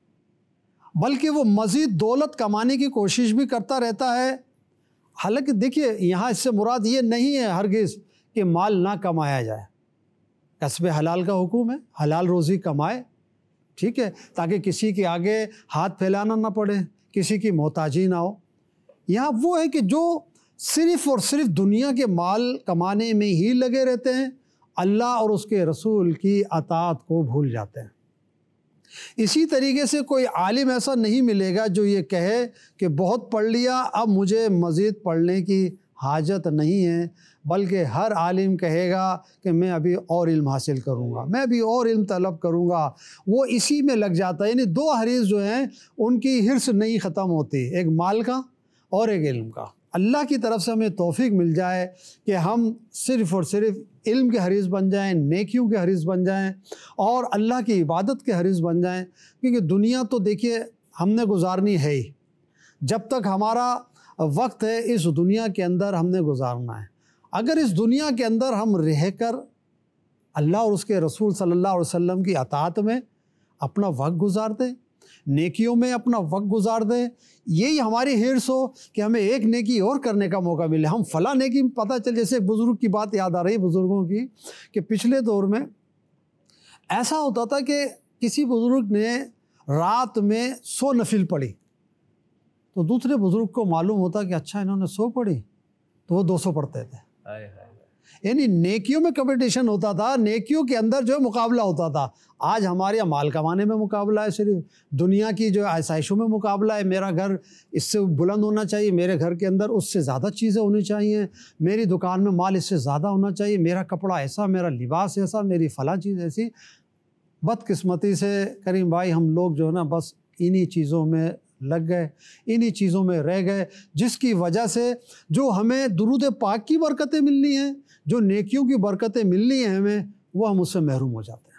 بلکہ وہ مزید دولت کمانے کی کوشش بھی کرتا رہتا ہے۔ حالانکہ دیکھیے یہاں اس سے مراد یہ نہیں ہے ہرگز کہ مال نہ کمایا جائے، کسب حلال کا حکم ہے، حلال روزی کمائے، ٹھیک ہے، تاکہ کسی کے آگے ہاتھ پھیلانا نہ پڑے، کسی کی محتاجی نہ ہو۔ یہاں وہ ہے کہ جو صرف اور صرف دنیا کے مال کمانے میں ہی لگے رہتے ہیں، اللہ اور اس کے رسول کی اطاعت کو بھول جاتے ہیں۔ اسی طریقے سے کوئی عالم ایسا نہیں ملے گا جو یہ کہے کہ بہت پڑھ لیا، اب مجھے مزید پڑھنے کی حاجت نہیں ہے، بلکہ ہر عالم کہے گا کہ میں ابھی اور علم حاصل کروں گا، میں ابھی اور علم طلب کروں گا، وہ اسی میں لگ جاتا ہے۔ یعنی دو حریص جو ہیں ان کی حرص نہیں ختم ہوتی، ایک مال کا اور ایک علم کا۔ اللہ کی طرف سے ہمیں توفیق مل جائے کہ ہم صرف اور صرف علم کے حریص بن جائیں، نیکیوں کے حریص بن جائیں، اور اللہ کی عبادت کے حریص بن جائیں، کیونکہ دنیا تو دیکھیے ہم نے گزارنی ہے ہی، جب تک ہمارا وقت ہے اس دنیا کے اندر ہم نے گزارنا ہے۔ اگر اس دنیا کے اندر ہم رہ کر اللہ اور اس کے رسول صلی اللہ علیہ وسلم کی اطاعت میں اپنا وقت گزار دیں، نیکیوں میں اپنا وقت گزار دیں، یہی ہماری حرص ہو کہ ہمیں ایک نیکی اور کرنے کا موقع ملے، ہم فلاں نیکی پتہ چل۔ جیسے بزرگ کی بات یاد آ رہی ہے بزرگوں کی، کہ پچھلے دور میں ایسا ہوتا تھا کہ کسی بزرگ نے رات میں سو نفل پڑھی تو دوسرے بزرگ کو معلوم ہوتا کہ اچھا انہوں نے سو پڑھی تو وہ دو سو پڑھتے تھے۔ یعنی نیکیوں میں کمپٹیشن ہوتا تھا، نیکیوں کے اندر جو ہے مقابلہ ہوتا تھا۔ آج ہمارے یہاں مال کمانے میں مقابلہ ہے، صرف دنیا کی جو آسائشوں میں مقابلہ ہے، میرا گھر اس سے بلند ہونا چاہیے، میرے گھر کے اندر اس سے زیادہ چیزیں ہونی چاہیے، میری دکان میں مال اس سے زیادہ ہونا چاہیے، میرا کپڑا ایسا، میرا لباس ایسا، میری فلاں چیز ایسی۔ बदकिस्मती से करीम भाई हम लोग जो है ना बस इन्हीं चीज़ों में लग गए, इन्हीं चीज़ों में रह गए, जिसकी वजह से जो हमें दुरूद पाक की बरकतें मिलनी हैं, जो नेकियों की बरकतें मिलनी हैं हमें, वो हम उससे महरूम हो जाते हैं।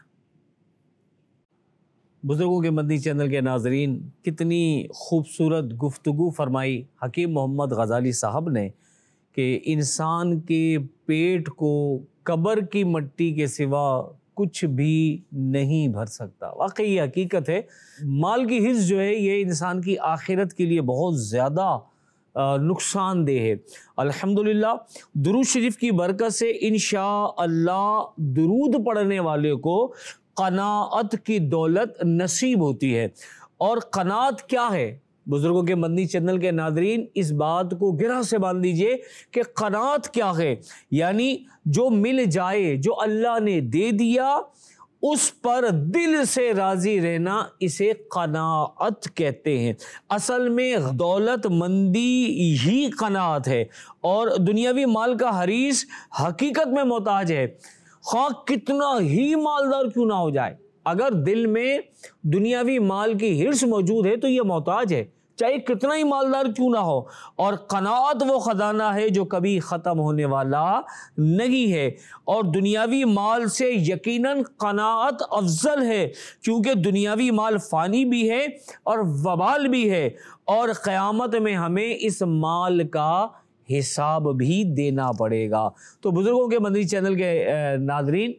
बुज़ुर्गों के मदनी चैनल के नाज़रीन, कितनी खूबसूरत गुफ्तगू फरमाई हकीम मोहम्मद गज़ाली साहब ने कि इंसान के पेट को कब्र की मिट्टी के सिवा कुछ भी नहीं भर सकता। वाकई ये हकीकत है। माल की हिर्स जो है ये इंसान की आखिरत के लिए बहुत ज़्यादा नुकसानदेह है। अल्हम्दुलिल्लाह दुरूद शरीफ की बरकत से इंशाअल्लाह दुरूद पढ़ने वाले को क़नाअत की दौलत नसीब होती है। और क़नाअत क्या है? बुज़ुर्गों के मदनी चैनल के नादरीन, इस बात को गिरह से बांध लीजिए कि क़नाअत क्या है। यानी जो मिल जाए, जो अल्लाह ने दे दिया, उस पर दिल से राज़ी रहना, इसे क़नाअत कहते हैं। असल में दौलतमंदी ही क़नाअत है। और दुनियावी माल का हरीस हकीकत में मोहताज है, ख़्वाह कितना ही मालदार क्यों ना हो जाए। अगर दिल में दुनियावी माल की हिर्स मौजूद है तो ये मोहताज है, चाहे कितना ही मालदार क्यों ना हो। और क़नाअत वो ख़जाना है जो कभी ख़त्म होने वाला नहीं है। और दुनियावी माल से यकीनन क़नाअत अफजल है, क्योंकि दुनियावी माल फ़ानी भी है और वबाल भी है, और क़यामत में हमें इस माल का हिसाब भी देना पड़ेगा। तो बुज़ुर्गों के मदनी चैनल के नाज़रीन,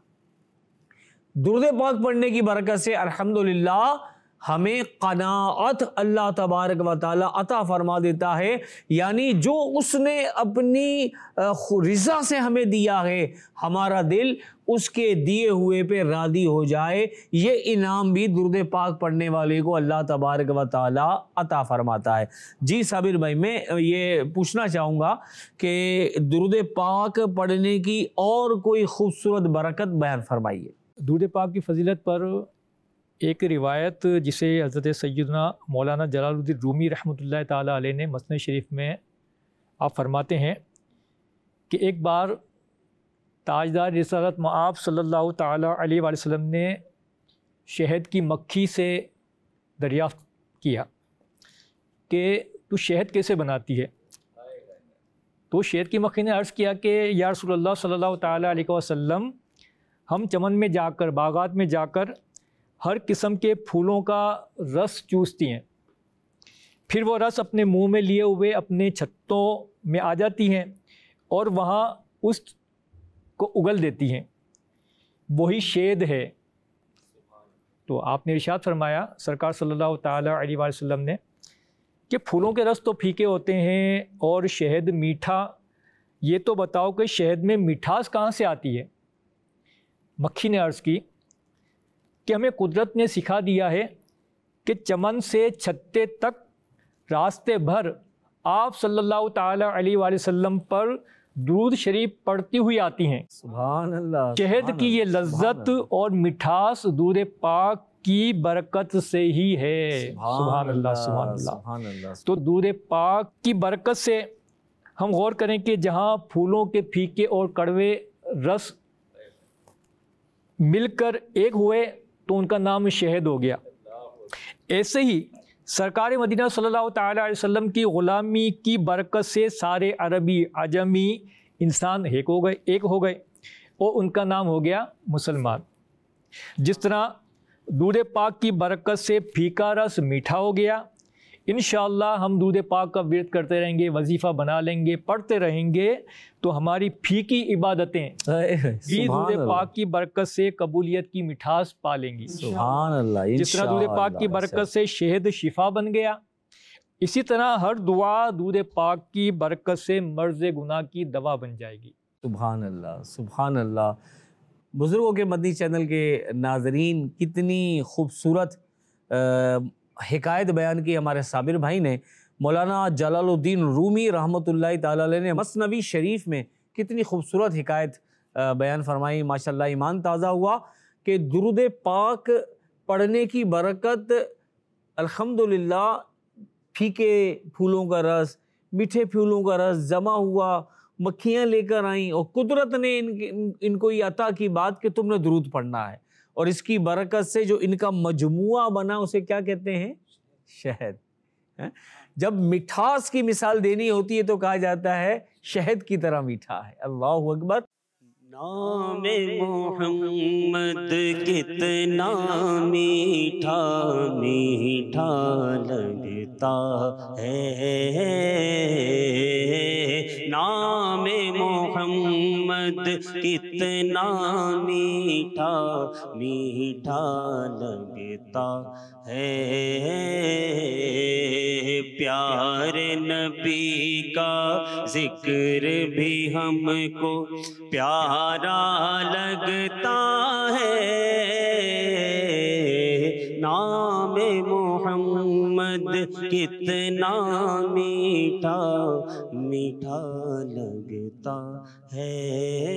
दुरूद पाक पढ़ने की बरकत से अल्हम्दुलिल्लाह हमें क़नाअत अल्लाह तबारक व तआला अता फरमा देता है। यानी जो उसने अपनी रिज़ा से हमें दिया है, हमारा दिल उसके दिए हुए पे राज़ी हो जाए, ये इनाम भी दुरूद पाक पढ़ने वाले को अल्लाह तबारक व तआला अता फरमाता है। जी साबिर भाई, मैं ये पूछना चाहूँगा कि दुरूद पाक पढ़ने की और कोई खूबसूरत बरकत बयान फरमाइए। दुरूद पाक की फजीलत पर एक रिवायत जिसे हज़रत सैयदना मौलाना जलालुद्दीन रूमी रहमतुल्लाह ताला अलैह ने मसनद शरीफ में आप फरमाते हैं कि एक बार ताजदार रिसालत मआब सल्लल्लाहु ताला अलैहि वसल्लम ने शहद की मक्खी से दरियाफ़्त किया कि तू शहद कैसे बनाती है। तो शहद की मक्खी ने अर्ज़ किया कि या रसूलल्लाह सल्लल्लाहु ताला अलैहि वसल्लम, हम चमन में जाकर, बागात में जाकर हर किस्म के फूलों का रस चूसती हैं, फिर वो रस अपने मुंह में लिए हुए अपने छत्तों में आ जाती हैं और वहाँ उस को उगल देती हैं, वही शेद है। तो आपने इरशाद फरमाया सरकार सल्लल्लाहु ताला अलैहि वसल्लम ने कि फूलों के रस तो फीके होते हैं और शहद मीठा, ये तो बताओ कि शहद में मिठास कहाँ से आती है। मक्खी ने अर्ज़ की कि हमें कुदरत ने सिखा दिया है कि चमन से छत्ते तक रास्ते भर आप सल्लल्लाहु ताला अलैहि वसल्लम पर दुरूद शरीफ पढ़ती हुई आती हैं। सुभान अल्लाह। शहद की ये लज्जत और मिठास दुरूद पाक की बरकत से ही है। सुभान अल्लाह, सुभान अल्लाह, सुभान अल्लाह। तो दुरूद पाक की बरकत से हम गौर करें कि जहाँ फूलों के फीके और कड़वे रस मिलकर एक हुए तो उनका नाम शहद हो गया। ऐसे ही सरकार मदीना सल्लल्लाहु ताला अलैहि वसल्लम की ग़ुलामी की बरकत से सारे अरबी अजमी इंसान एक हो गए एक हो गए और उनका नाम हो गया मुसलमान। जिस तरह दूध पाक की बरकत से फीका रस मीठा हो गया, इंशाअल्लाह हम दूध पाक का विर्द करते रहेंगे, वजीफ़ा बना लेंगे, पढ़ते रहेंगे तो हमारी फीकी इबादतें भी दूध पाक की बरकत से कबूलियत की मिठास पा लेंगी। सुभान अल्लाह। जिस तरह दूध पाक की बरकत से शहद शिफा बन गया, इसी तरह हर दुआ दूध पाक की बरकत से मर्ज़ गुनाह की दवा बन जाएगी। सुभान अल्लाह, सुभान अल्लाह। बुज़ुर्गों के मदनी चैनल के नाज़रीन, कितनी खूबसूरत हिकायत बयान की हमारे साबिर भाई ने। मौलाना जलालुद्दीन रूमी रहमतुल्लाह ताला अलैह ने मसनवी शरीफ में कितनी खूबसूरत हिकायत बयान फरमाई। माशाल्लाह, ईमान ताज़ा हुआ कि दुरूद पाक पढ़ने की बरकत अल्हम्दुलिल्लाह, फीके फूलों का रस, मीठे फूलों का रस जमा हुआ, मक्खियाँ लेकर आईं और कुदरत ने इन, इन, इनको ये अता की बात कि तुमने दुरूद पढ़ना है। اور اس کی برکت سے جو ان کا مجموعہ بنا اسے کیا کہتے ہیں؟ شہد. جب مٹھاس کی مثال دینی ہوتی ہے تو کہا جاتا ہے شہد کی طرح میٹھا ہے. اللہ اکبر. نام محمد کتنا میٹھا میٹھا لگتا ہے. نام محمد کتنا میٹھا میٹھا لگتا ہے. پیارے نبی کا ذکر بھی ہم کو پیارا لگتا ہے. نام محمد کتنا میٹھا میٹھا لگتا ہے.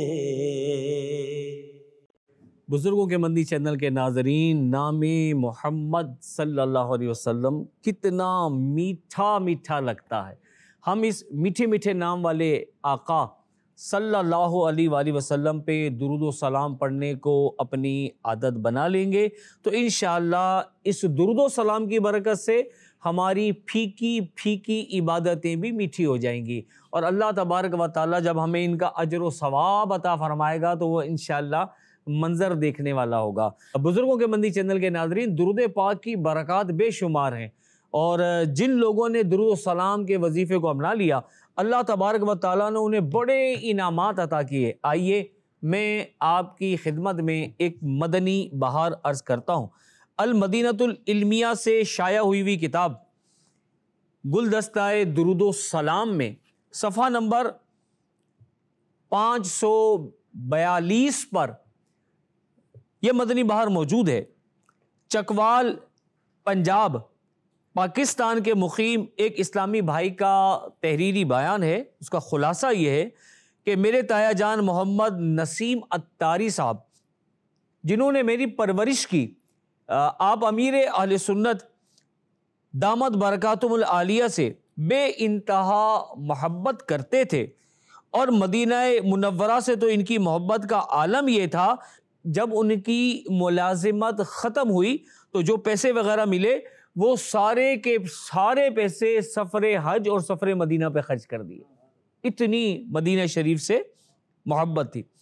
بزرگوں کے مندی چینل کے ناظرین، نام محمد صلی اللہ علیہ وسلم کتنا میٹھا میٹھا لگتا ہے. ہم اس میٹھے میٹھے نام والے آقا صلی اللہ علیہ وآلہ وسلم پہ درود و سلام پڑھنے کو اپنی عادت بنا لیں گے تو انشاءاللہ اس درود و سلام کی برکت سے ہماری پھیکی پھیکی عبادتیں بھی میٹھی ہو جائیں گی، اور اللہ تبارک و تعالیٰ جب ہمیں ان کا اجر و ثواب عطا فرمائے گا تو وہ انشاءاللہ منظر دیکھنے والا ہوگا. بزرگوں کے مندی چینل کے ناظرین، درود پاک کی برکات بے شمار ہیں، اور جن لوگوں نے درود و سلام کے وظیفے کو اپنا لیا اللہ تبارک و تعالیٰ نے انہیں بڑے انعامات عطا کیے. آئیے میں آپ کی خدمت میں ایک مدنی بہار عرض کرتا ہوں. المدینۃ العلمیہ سے شائع ہوئی ہوئی کتاب گلدستہ درود و سلام میں صفحہ نمبر پانچ سو بیالیس پر یہ مدنی بہار موجود ہے. چکوال پنجاب پاکستان کے مقیم ایک اسلامی بھائی کا تحریری بیان ہے. اس کا خلاصہ یہ ہے کہ میرے تایا جان محمد نسیم اتاری صاحب جنہوں نے میری پرورش کی، آپ امیر اہل سنت دامت برکاتہم العالیہ سے بے انتہا محبت کرتے تھے، اور مدینہ منورہ سے تو ان کی محبت کا عالم یہ تھا جب ان کی ملازمت ختم ہوئی تو جو پیسے وغیرہ ملے وہ سارے کے سارے پیسے سفر حج اور سفر مدینہ پہ خرچ کر دیے. اتنی مدینہ شریف سے محبت تھی.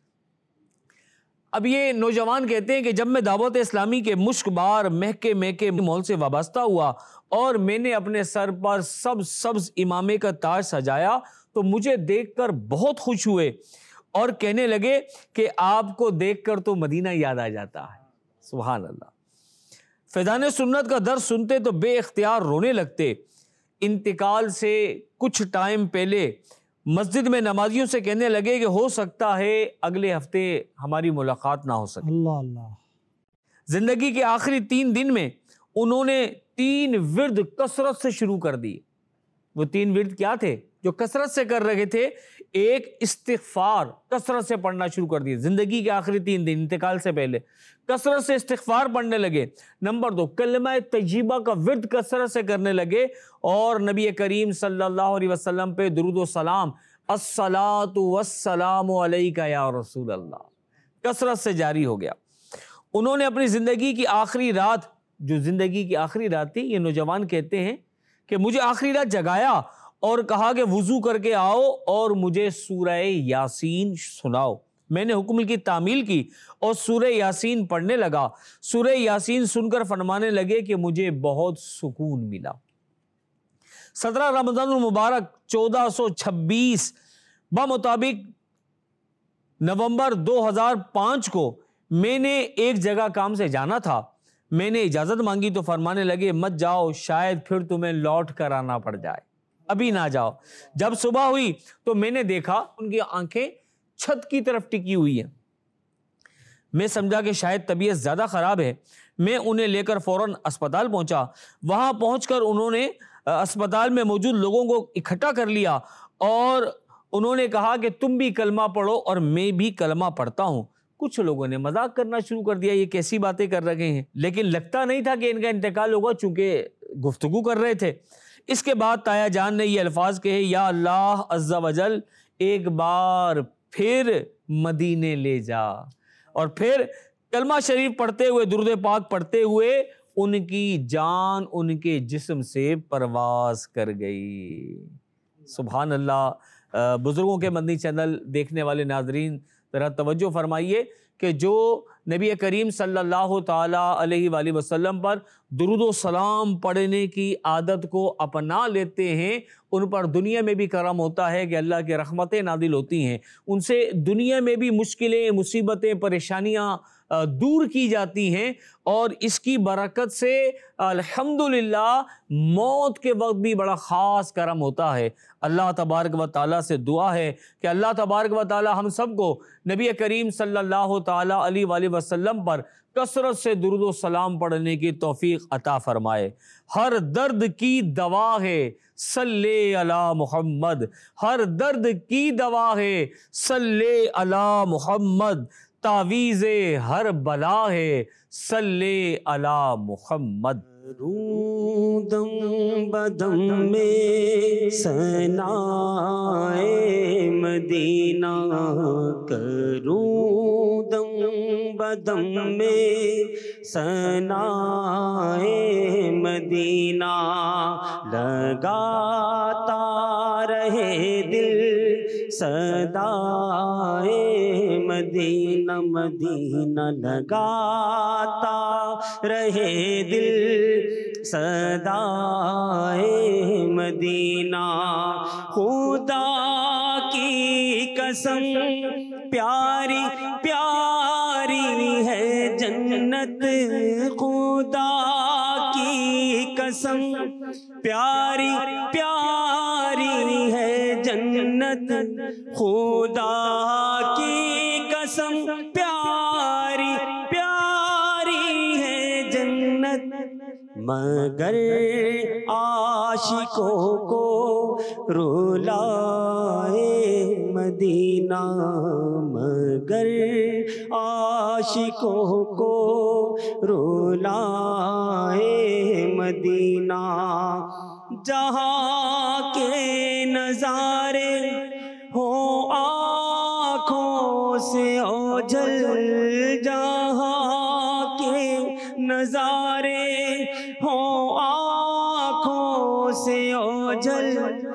اب یہ نوجوان کہتے ہیں کہ جب میں دعوت اسلامی کے مشک بار مہکے مہکے ماحول سے وابستہ ہوا اور میں نے اپنے سر پر سبز سبز امامے کا تاج سجایا تو مجھے دیکھ کر بہت خوش ہوئے اور کہنے لگے کہ آپ کو دیکھ کر تو مدینہ یاد آ جاتا ہے. سبحان اللہ. فیضان سنت کا درس سنتے تو بے اختیار رونے لگتے. انتقال سے کچھ ٹائم پہلے مسجد میں نمازیوں سے کہنے لگے کہ ہو سکتا ہے اگلے ہفتے ہماری ملاقات نہ ہو سکے. اللہ اللہ. زندگی کے آخری تین دن میں انہوں نے تین ورد کثرت سے شروع کر دی. وہ تین ورد کیا تھے جو کثرت سے کر رہے تھے؟ ایک استغفار کثرت سے پڑھنا شروع کر دیے. زندگی کے آخری تین دن انتقال سے پہلے کثرت سے استغفار پڑھنے لگے. نمبر دو، کلمہ طیبہ کا ورد کثرت سے کرنے لگے اور نبی کریم صلی اللہ علیہ وسلم پہ درود و سلام، الصلاۃ والسلام علیک یا رسول اللہ، کثرت سے جاری ہو گیا. انہوں نے اپنی زندگی کی آخری رات، جو زندگی کی آخری رات تھی، یہ نوجوان کہتے ہیں کہ مجھے آخری رات جگایا اور کہا کہ وضو کر کے آؤ اور مجھے سورہ یاسین سناؤ. میں نے حکم کی تعمیل کی اور سورہ یاسین پڑھنے لگا. سورہ یاسین سن کر فرمانے لگے کہ مجھے بہت سکون ملا. سترہ رمضان المبارک چودہ سو چھبیس بمطابق نومبر دو ہزار پانچ کو میں نے ایک جگہ کام سے جانا تھا. میں نے اجازت مانگی تو فرمانے لگے مت جاؤ، شاید پھر تمہیں لوٹ کر آنا پڑ جائے، ابھی نہ جاؤ. جب صبح ہوئی تو میں نے دیکھا ان کی آنکھیں چھت کی طرف ٹکی ہوئی ہیں. میں سمجھا کہ شاید طبیعت زیادہ خراب ہے. میں انہیں لے کر فوراً اسپتال پہنچا. وہاں پہنچ کر انہوں نے اسپتال میں موجود لوگوں کو اکٹھا کر لیا اور انہوں نے کہا کہ تم بھی کلمہ پڑھو اور میں بھی کلمہ پڑھتا ہوں. کچھ لوگوں نے مذاق کرنا شروع کر دیا، یہ کیسی باتیں کر رہے ہیں، لیکن لگتا نہیں تھا کہ ان کا انتقال ہوگا چونکہ گفتگو کر رہے تھے. اس کے بعد تایا جان نے یہ الفاظ کہے، یا اللہ عز و جل ایک بار پھر مدینے لے جا. اور پھر کلمہ شریف پڑھتے ہوئے، درود پاک پڑھتے ہوئے ان کی جان ان کے جسم سے پرواز کر گئی۔ سبحان اللہ۔ بزرگوں کے مدنی چینل دیکھنے والے ناظرین ذرا توجہ فرمائیے کہ جو نبی کریم صلی اللہ تعالیٰ علیہ وآلہ وسلم پر درود و سلام پڑھنے کی عادت کو اپنا لیتے ہیں، ان پر دنیا میں بھی کرم ہوتا ہے کہ اللہ کی رحمتیں نازل ہوتی ہیں، ان سے دنیا میں بھی مشکلیں، مصیبتیں، پریشانیاں دور کی جاتی ہیں، اور اس کی برکت سے الحمدللہ موت کے وقت بھی بڑا خاص کرم ہوتا ہے۔ اللہ تبارک و تعالیٰ سے دعا ہے کہ اللہ تبارک و تعالیٰ ہم سب کو نبی کریم صلی اللہ تعالیٰ علیہ وآلہ وسلم پر کثرت سے درود و سلام پڑھنے کی توفیق عطا فرمائے۔ ہر درد کی دوا ہے صلی علی محمد، ہر درد کی دوا ہے صلی علی محمد، تعویذ ہر بلا ہے صلی علی محمد۔ کروں دم بدم میں ثنائے مدینہ، کروں دم بدم میں ثنائے مدینہ، لگاتا رہے دل صدائے مدینہ، مدینہ لگاتا رہے دل صدائے مدینہ۔ خدا کی قسم پیاری پیاری ہے جنت، خدا کی قسم پیاری پیاری ہے جنت، خدا کی قسم پیاری پیاری ہے جنت، مگر عاشقوں کو رلائے مدینہ، مگر عاشقوں کو رلائے مدینہ۔ جہاں کے نظارے ہوں آنکھوں سے اوجھل، جہاں کے نظارے ہوں آنکھوں سے اوجھل،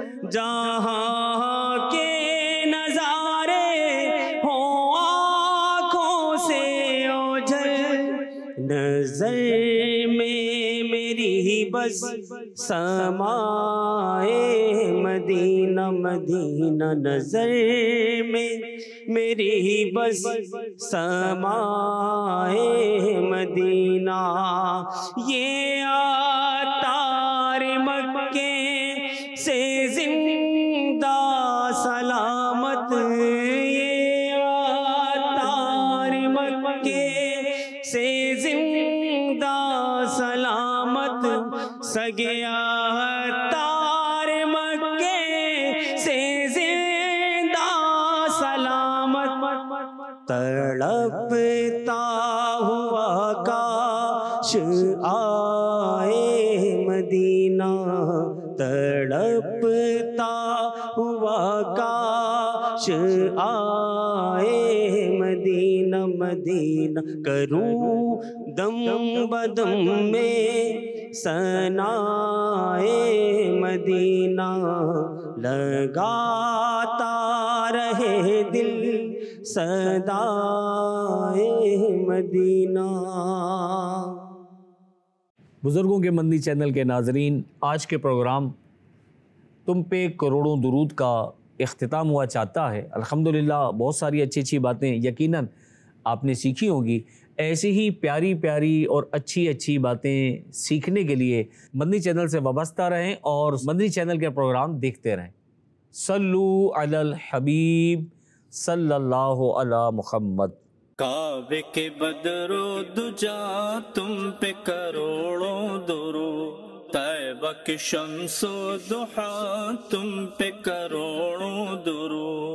جہاں کے نظارے ہوں آنکھوں سے اوجھل، نظر میں میری بس سمائے مدینہ، مدینہ نظر میں میری بس سمائے مدینہ۔ یہ عطار مکے سے زندہ سلامت، یہ عطار مکے سے زندہ سلامت، سگیا عطار مکے سے زندہ سلامت، تڑپتا ہوا کاش آئے مدینہ، تڑپتا ہوا کاش آئے مدینہ، مدینہ کروں دم بدم میں ثنائے مدینہ، لگاتا رہے دل صدائے مدینہ۔ بزرگوں کے مدنی چینل کے ناظرین، آج کے پروگرام تم پہ کروڑوں درود کا اختتام ہوا چاہتا ہے۔ الحمدللہ بہت ساری اچھی اچھی باتیں یقیناً آپ نے سیکھی ہوں گی۔ ایسی ہی پیاری پیاری اور اچھی اچھی باتیں سیکھنے کے لیے مدنی چینل سے وابستہ رہیں اور مدنی چینل کے پروگرام دیکھتے رہیں۔ صلو علی الحبیب صلی اللہ علی محمد۔ کعبے کے بدر و دجا تم پہ کروڑوں درود، طیبہ کے شمس و ضحیٰ تم پہ کروڑوں درود۔